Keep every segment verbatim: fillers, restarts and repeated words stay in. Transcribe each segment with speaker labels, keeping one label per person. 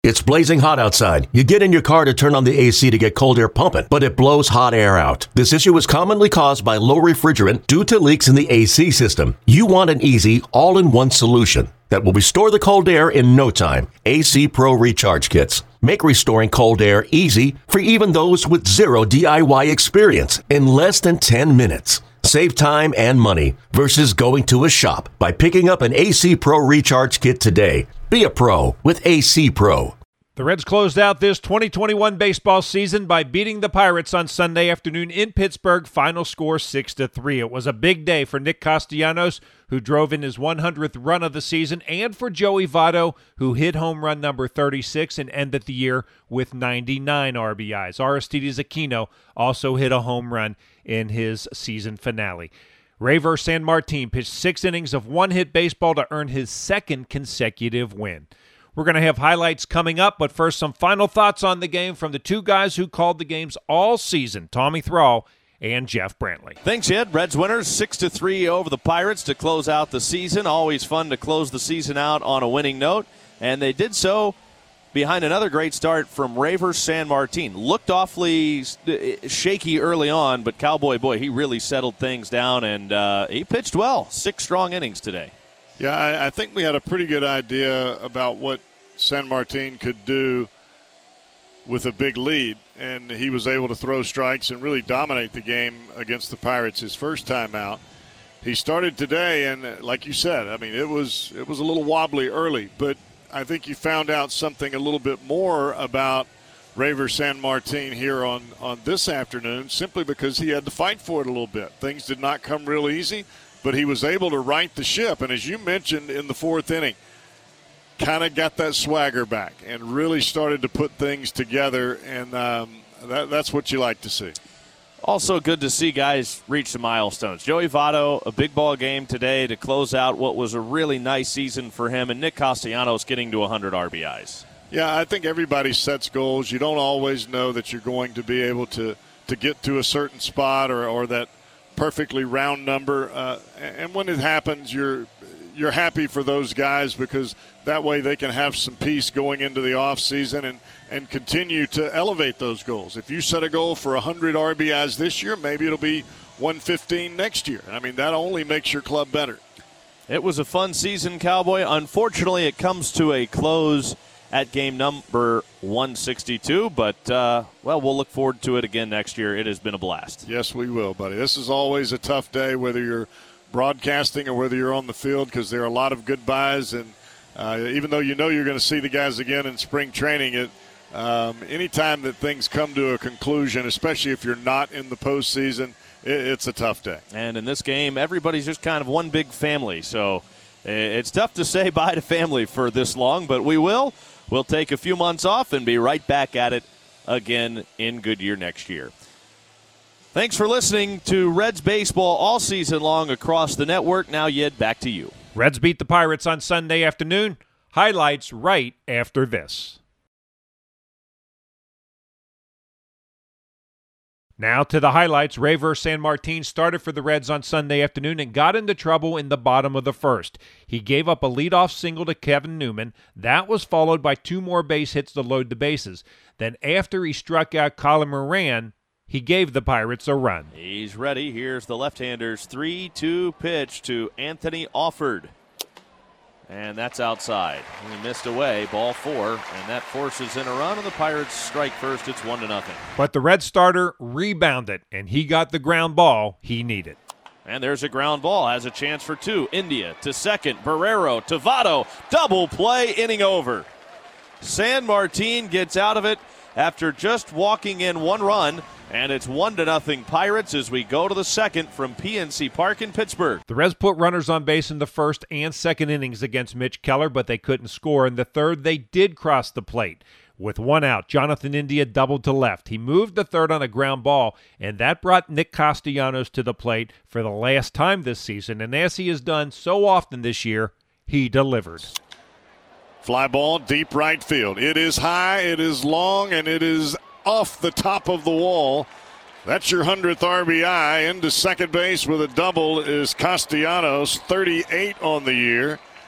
Speaker 1: It's blazing hot outside. You get in your car to turn on the A C to get cold air pumping, but it blows hot air out. This issue is commonly caused by low refrigerant due to leaks in the A C system. You want an easy, all-in-one solution that will restore the cold air in no time. A C Pro Recharge Kits make restoring cold air easy for even those with zero D I Y experience in less than ten minutes. Save time and money versus going to a shop by picking up an A C Pro Recharge Kit today. Be a pro with A C Pro.
Speaker 2: The Reds closed out this twenty twenty-one baseball season by beating the Pirates on Sunday afternoon in Pittsburgh. Final score six to three. It was a big day for Nick Castellanos, who drove in his one hundredth run of the season, and for Joey Votto, who hit home run number thirty-six and ended the year with ninety-nine R B Is. Aristides Aquino also hit a home run in his season finale. Reiver Sanmartin pitched six innings of one-hit baseball to earn his second consecutive win. We're going to have highlights coming up, but first, some final thoughts on the game from the two guys who called the games all season, Tommy Thrall and Jeff Brantley.
Speaker 3: Thanks, Ed. Reds winners six to three over the Pirates to close out the season. Always fun to close the season out on a winning note, and they did so behind another great start from Reiver Sanmartin. Looked awfully shaky early on, but Cowboy, boy, he really settled things down, and uh, he pitched well. Six strong innings today.
Speaker 4: Yeah, I, I think we had a pretty good idea about what Sanmartin could do with a big lead, and he was able to throw strikes and really dominate the game against the Pirates his first time out. He started today, and like you said, I mean, it was it was a little wobbly early, but I think you found out something a little bit more about Reiver Sanmartin here on, on this afternoon simply because he had to fight for it a little bit. Things did not come real easy, but he was able to right the ship. And as you mentioned in the fourth inning, kind of got that swagger back and really started to put things together, and um, that, that's what you like to see.
Speaker 3: Also good to see guys reach some milestones. Joey Votto, a big ball game today to close out what was a really nice season for him, and Nick Castellanos getting to one hundred R B Is.
Speaker 4: Yeah, I think everybody sets goals. You don't always know that you're going to be able to, to get to a certain spot or, or that perfectly round number. Uh, and when it happens, you're you're happy for those guys because that way they can have some peace going into the offseason and, and continue to elevate those goals. If you set a goal for one hundred R B Is this year, maybe it'll be one fifteen next year. I mean, that only makes your club better.
Speaker 3: It was a fun season, Cowboy. Unfortunately, it comes to a close at game number one sixty-two, but, uh, well, we'll look forward to it again next year. It has been a blast.
Speaker 4: Yes, we will, buddy. This is always a tough day, whether you're broadcasting or whether you're on the field, because there are a lot of goodbyes, and uh, even though you know you're going to see the guys again in spring training, it um, anytime that things come to a conclusion, especially if you're not in the postseason, it, it's a tough day.
Speaker 3: And in this game, everybody's just kind of one big family, so it's tough to say bye to family for this long, but we will. We'll take a few months off and be right back at it again in Goodyear next year. Thanks for listening to Reds baseball all season long across the network. Now, Yed, back to you.
Speaker 2: Reds beat the Pirates on Sunday afternoon. Highlights right after this. Now to the highlights. Reiver Sanmartin started for the Reds on Sunday afternoon and got into trouble in the bottom of the first. He gave up a leadoff single to Kevin Newman. That was followed by two more base hits to load the bases. Then after he struck out Colin Moran, he gave the Pirates a run.
Speaker 3: He's ready. Here's the left-hander's three two pitch to Anthony Alford. And that's outside. He missed away, ball four, and that forces in a run, and the Pirates strike first. It's one to nothing.
Speaker 2: But the Red starter rebounded, and he got the ground ball he needed.
Speaker 3: And there's a ground ball. Has a chance for two. India to second. Barrero to Votto. Double play, inning over. Sanmartin gets out of it after just walking in one run. And it's one to nothing Pirates as we go to the second from P N C Park in Pittsburgh.
Speaker 2: The Reds put runners on base in the first and second innings against Mitch Keller, but they couldn't score. In the third, they did cross the plate. With one out, Jonathan India doubled to left. He moved the third on a ground ball, and that brought Nick Castellanos to the plate for the last time this season. And as he has done so often this year, he delivered.
Speaker 4: Fly ball, deep right field. It is high, it is long, and it is off the top of the wall. That's your hundredth R B I. Into second base with a double is Castellanos, thirty-eight on the year.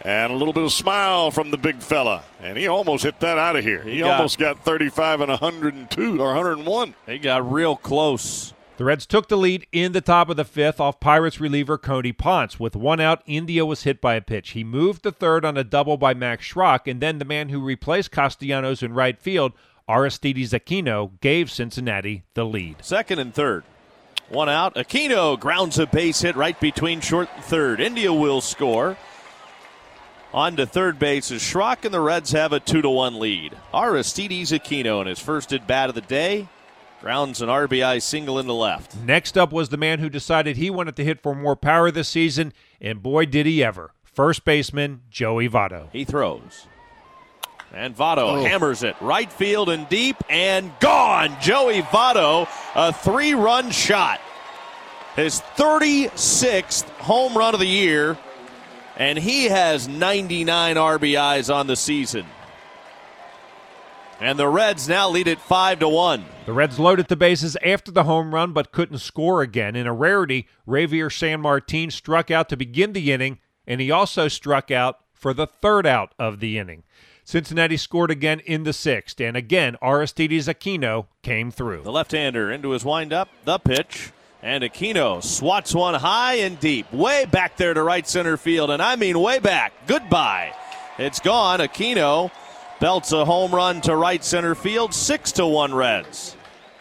Speaker 4: And a little bit of smile from the big fella. And he almost hit that out of here. He, he got, almost got thirty-five and one hundred two or one hundred one.
Speaker 3: He got real close.
Speaker 2: The Reds took the lead in the top of the fifth off Pirates reliever Cody Ponce. With one out, India was hit by a pitch. He moved to third on a double by Max Schrock, and then the man who replaced Castellanos in right field, Aristides Aquino, gave Cincinnati the lead.
Speaker 3: Second and third. One out. Aquino grounds a base hit right between short and third. India will score. On to third base is Schrock, and the Reds have a two to one lead. Aristides Aquino in his first at-bat of the day grounds an R B I single into left.
Speaker 2: Next up was the man who decided he wanted to hit for more power this season, and boy did he ever. First baseman Joey Votto.
Speaker 3: He throws. And Votto
Speaker 4: oh.
Speaker 3: hammers it right field and deep and gone. Joey Votto, a three-run shot. His thirty-sixth home run of the year, and he has ninety-nine R B Is on the season. And the Reds now lead it five to one.
Speaker 2: The Reds loaded the bases after the home run but couldn't score again. In a rarity, Javier Sanmartin struck out to begin the inning, and he also struck out for the third out of the inning. Cincinnati scored again in the sixth, and again Aristides Aquino came through.
Speaker 3: The left-hander into his windup, the pitch, and Aquino swats one high and deep, way back there to right center field, and I mean way back. Goodbye. It's gone. Aquino belts a home run to right center field, six to one Reds.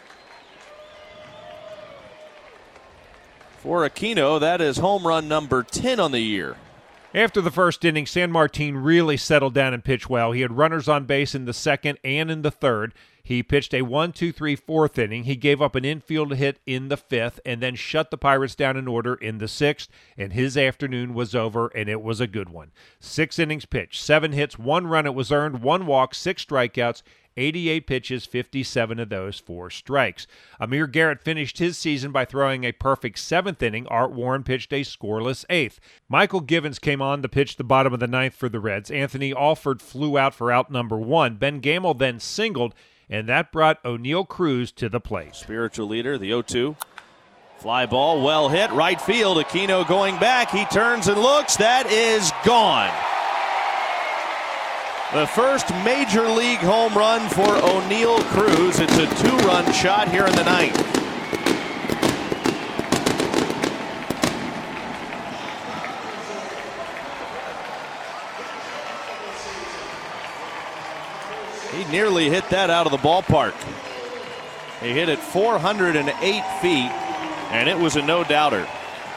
Speaker 3: For Aquino, that is home run number ten on the year.
Speaker 2: After the first inning, Sanmartin really settled down and pitched well. He had runners on base in the second and in the third. He pitched a one two three fourth inning. He gave up an infield hit in the fifth and then shut the Pirates down in order in the sixth, and his afternoon was over, and it was a good one. Six innings pitched, seven hits, one run it was earned, one walk, six strikeouts, eighty-eight pitches, fifty-seven of those for strikes. Amir Garrett finished his season by throwing a perfect seventh inning. Art Warren pitched a scoreless eighth. Michael Givens came on to pitch the bottom of the ninth for the Reds. Anthony Alford flew out for out number one. Ben Gamel then singled, and that brought O'Neill Cruz to the plate.
Speaker 3: Spiritual leader, the oh two. Fly ball, well hit, right field. Aquino going back. He turns and looks. That is gone. The first major league home run for O'Neill Cruz. It's a two-run shot here in the ninth. He nearly hit that out of the ballpark. He hit it four hundred eight feet, and it was a no-doubter.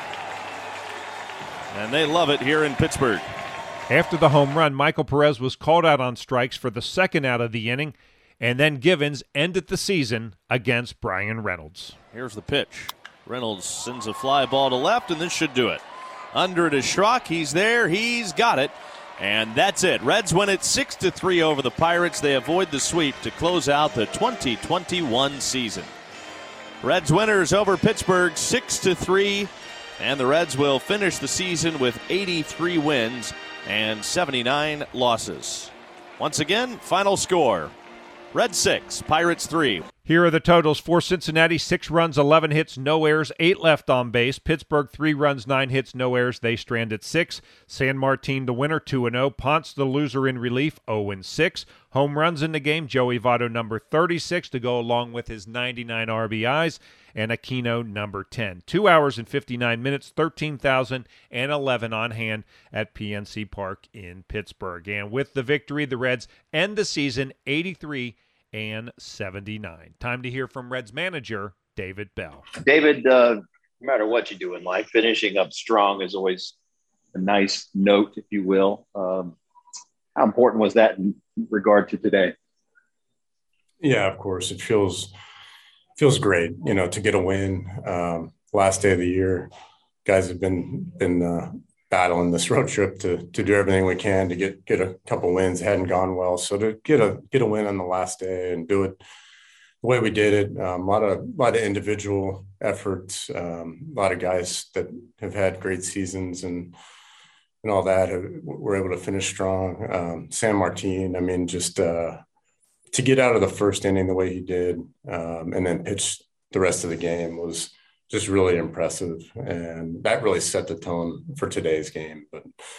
Speaker 3: And they love it here in Pittsburgh.
Speaker 2: After the home run, Michael Perez was called out on strikes for the second out of the inning, and then Givens ended the season against Brian Reynolds.
Speaker 3: Here's the pitch. Reynolds sends a fly ball to left, and this should do it. Under it is Schrock. He's there. He's got it. And that's it. Reds win it six to three over the Pirates. They avoid the sweep to close out the twenty twenty-one season. Reds winners over Pittsburgh six to three, and the Reds will finish the season with eighty-three wins and seventy-nine losses. Once again, final score. Reds six, Pirates three.
Speaker 2: Here are the totals for Cincinnati: six runs, eleven hits, no errors, eight left on base. Pittsburgh, three runs, nine hits, no errors. They stranded six. Sanmartin, the winner, two and oh. Ponce, the loser in relief, oh and six. Home runs in the game: Joey Votto, number thirty-six, to go along with his ninety-nine R B Is, and Aquino, number ten. Two hours and fifty-nine minutes, thirteen thousand eleven on hand at P N C Park in Pittsburgh. And with the victory, the Reds end the season eighty-three and seventy-nine. Time to hear from Reds manager David Bell.
Speaker 5: David, uh, no matter what you do in life, finishing up strong is always a nice note, if you will. Um, how important was that in regard to today?
Speaker 6: Yeah, of course. It feels feels great, you know, to get a win. Um, last day of the year, guys have been been uh, battling this road trip to to do everything we can to get get a couple wins. It hadn't gone well, so to get a get a win on the last day and do it the way we did it, um, a lot of a lot of individual efforts, um, a lot of guys that have had great seasons and and all that have, were able to finish strong. Um, Sanmartin, I mean, just uh, to get out of the first inning the way he did, um, and then pitch the rest of the game was just really impressive. And that really set the tone for today's game. But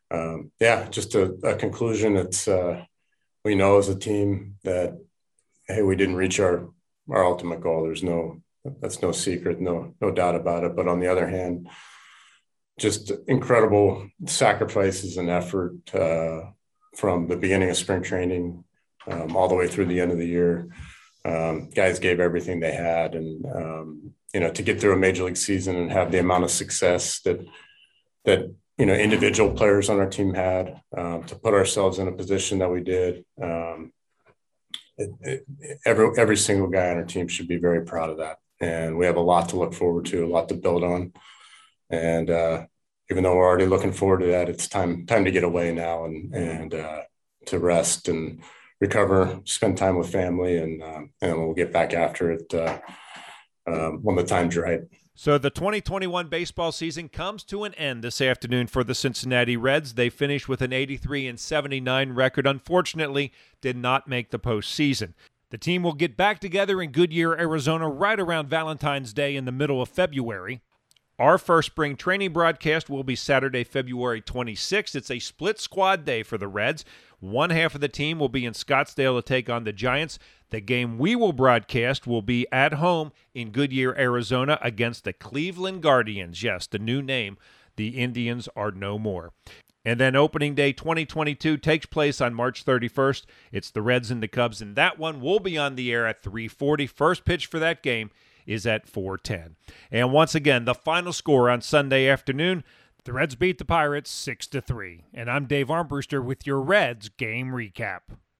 Speaker 6: um, yeah, just a, a conclusion. It's uh, we know as a team that, hey, we didn't reach our, our ultimate goal. There's no, that's no secret, no, no doubt about it. But on the other hand, just incredible sacrifices and effort uh, from the beginning of spring training um, all the way through the end of the year. Um, guys gave everything they had, and um, you know, to get through a major league season and have the amount of success that that you know individual players on our team had, um, to put ourselves in a position that we did. Um, it, it, every every single guy on our team should be very proud of that, and we have a lot to look forward to, a lot to build on. And uh, even though we're already looking forward to that, it's time time to get away now and and uh, to rest and recover, spend time with family, and um, and we'll get back after it uh, um, when the time's right.
Speaker 2: So the twenty twenty-one baseball season comes to an end this afternoon for the Cincinnati Reds. They finished with an eighty-three and seventy-nine record. Unfortunately, did not make the postseason. The team will get back together in Goodyear, Arizona, right around Valentine's Day in the middle of February. Our first spring training broadcast will be Saturday, February twenty-sixth. It's a split squad day for the Reds. One half of the team will be in Scottsdale to take on the Giants. The game we will broadcast will be at home in Goodyear, Arizona against the Cleveland Guardians. Yes, the new name. The Indians are no more. And then opening day twenty twenty-two takes place on March thirty-first. It's the Reds and the Cubs, and that one will be on the air at three forty. First pitch for that game is at four ten. And once again, the final score on Sunday afternoon, the Reds beat the Pirates six to three. And I'm Dave Armbruster with your Reds game recap.